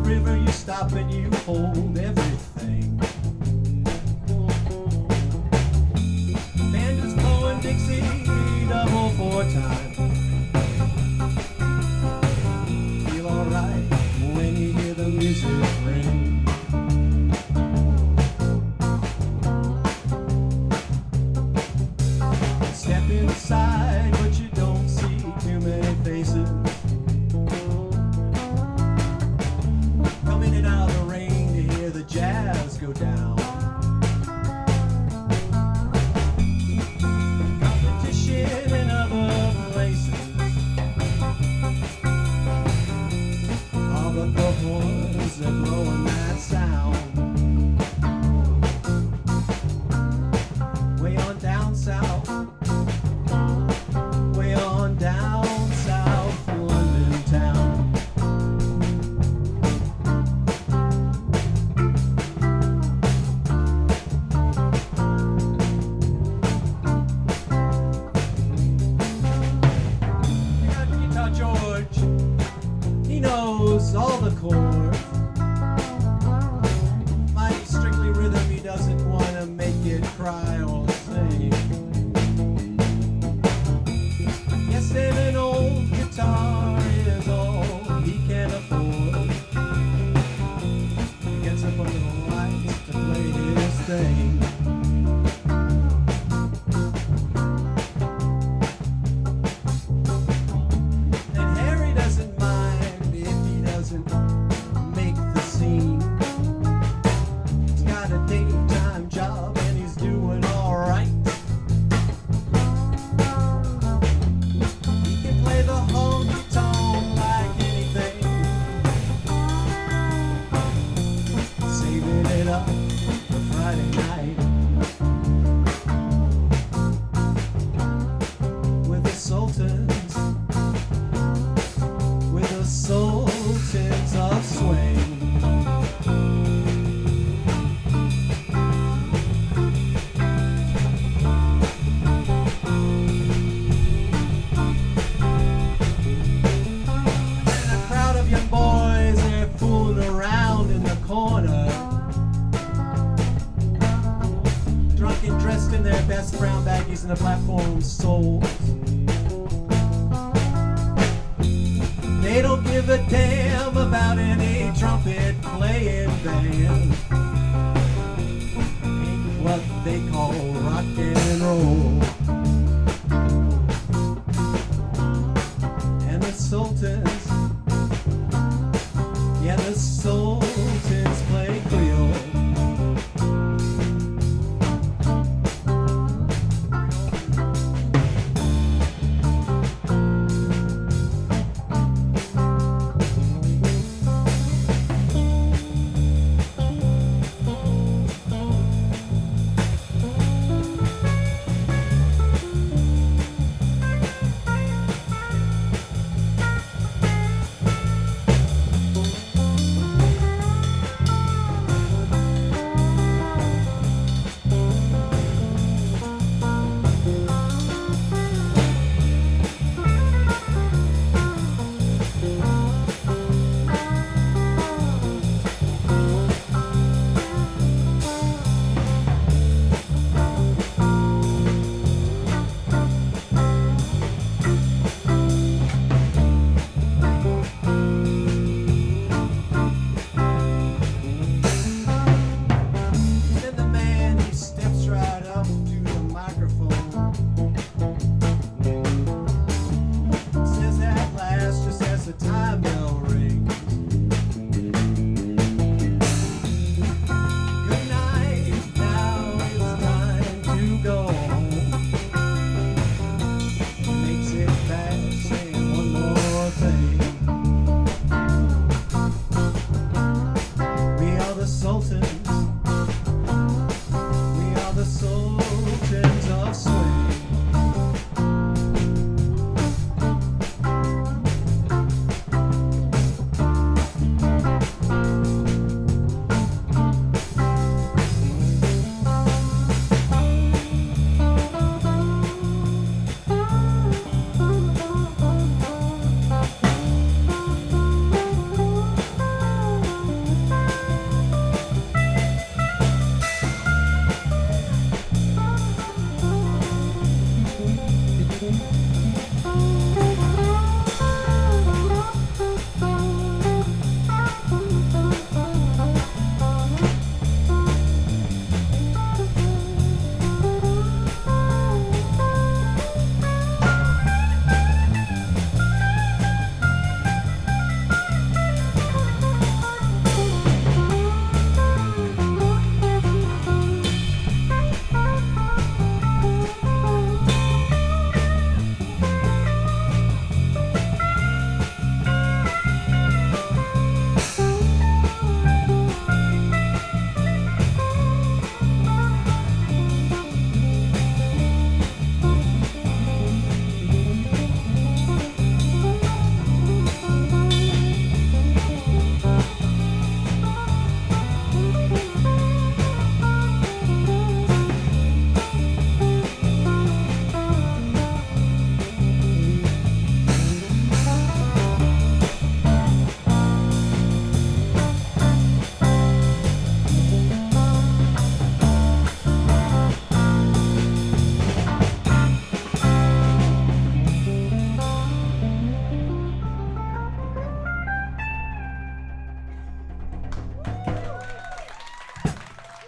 river you stop and you hold everything. Band is blowing Dixie double four time. Feel alright when you hear the music ring. Step inside, but you don't see too many faces. Coming in out of the rain to hear the jazz go down. Competition in other places, all but the horns that blowing that sound. Way on down south, way on down south London town. You got Guitar George, he knows all the chords. Mighty strictly rhythm, he doesn't want to make it cry or sing. Yes, and an old guitar is all he can afford. He gets up under the lights to play his thing. And Harry doesn't mind if he doesn't make the scene. He's got a daytime job and he's doing alright. He can play the honky tonk like anything, saving it up for Friday night with the Sultans, with the Sultans of Swing. And a crowd of young boys, they're fooling around in the corner, drunk and dressed in their best brown baggies and the platform soles. They don't give a damn about any trumpet playing band. Ain't what they call rock and roll. And the Sultans, yeah, the Sultans play Creole. Then the man, he steps right up to the microphone, says at last, just as the time bell rings, good night, now it's time to go home. Makes it fast, saying one more thing. We are the Sultans, we are the Sultans of Swing.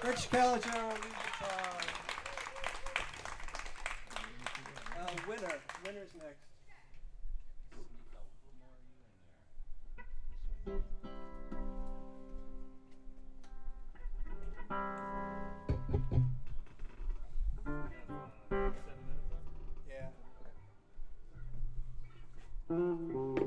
Rich Caliger on lead guitar. Winner's next. Yeah. Okay.